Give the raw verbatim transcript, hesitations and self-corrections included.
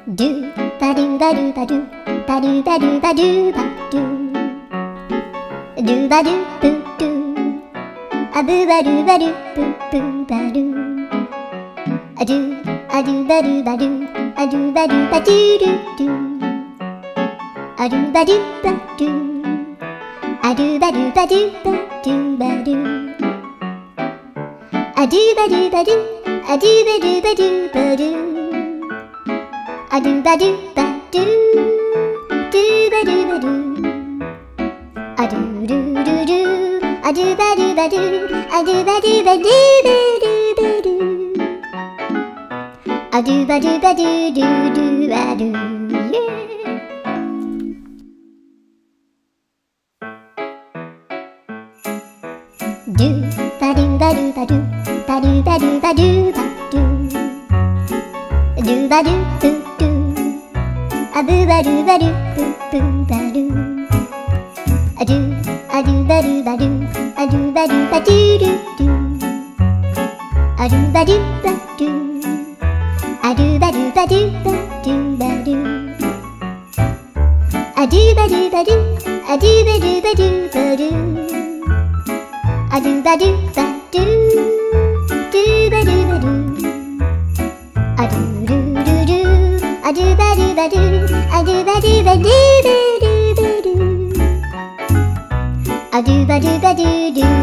ドゥバドゥバドゥバドゥバドゥバドゥバドゥバドゥドゥバドゥブドゥアブバドゥバドゥブブバドゥアドゥアドゥバドゥバドゥアドゥバドゥバドゥドゥドゥアドゥバドゥバドゥアドゥバドゥバドゥバドゥバドゥアドゥバドゥバドゥアドゥバドゥバドゥバドゥアドゥバドゥバドゥドゥバドゥバドゥアドゥルルルアドゥバドゥバドゥアドゥバドゥバドゥバドゥバドゥアドゥバドゥバドゥドゥドゥアドゥドゥバドゥバドゥバドゥバドゥバドゥバドゥバドゥドゥバドゥブドゥアブバドゥバドゥブブバドゥアドゥアドゥバドゥバドゥアドゥバドゥバドゥドゥドゥアドゥバドゥバドゥアドゥバドゥバドゥバドゥバドゥアドゥバドゥバドゥアドゥバドゥバドゥバドゥアドゥバドゥバドゥドゥバドゥバドゥアドゥルルルアドゥバドゥバドゥアドゥバドゥバドゥバドゥバドゥアドゥバドゥバドゥドゥ